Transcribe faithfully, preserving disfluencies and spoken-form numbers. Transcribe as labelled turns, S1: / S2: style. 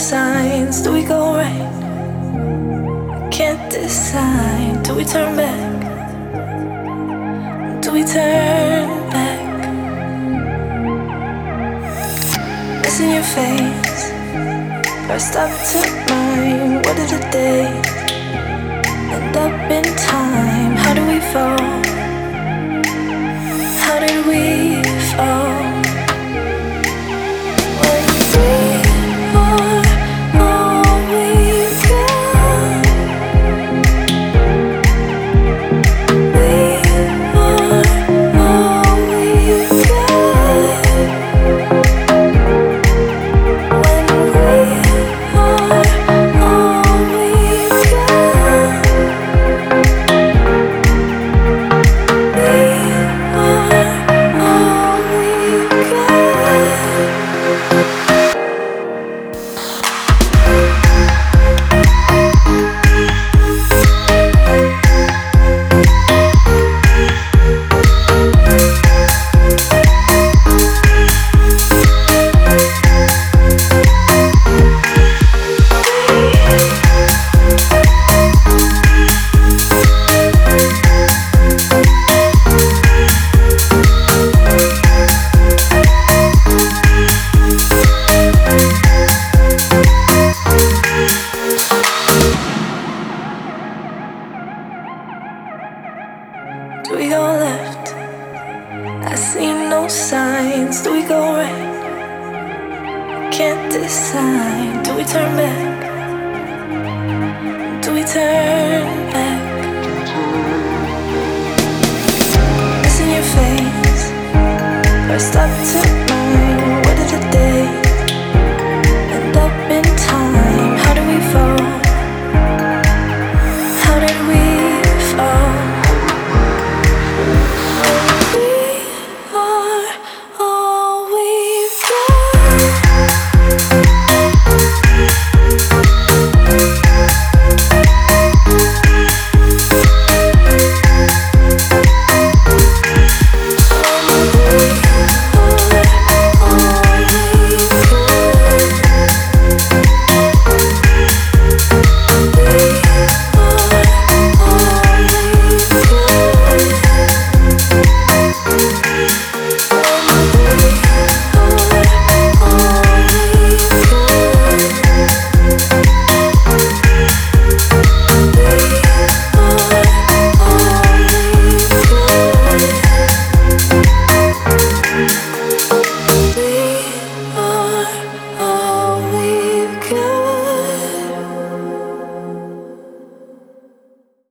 S1: signs. Do we go right? Can't decide. Do we turn back? Do we turn back? Missing your face. First up to mine. What did the day end up in time? How do we fall? How did we fall? Do we go left? I see no signs. Do we go right? Can't decide. Do we turn back? Do we turn back? Missing your face. First up to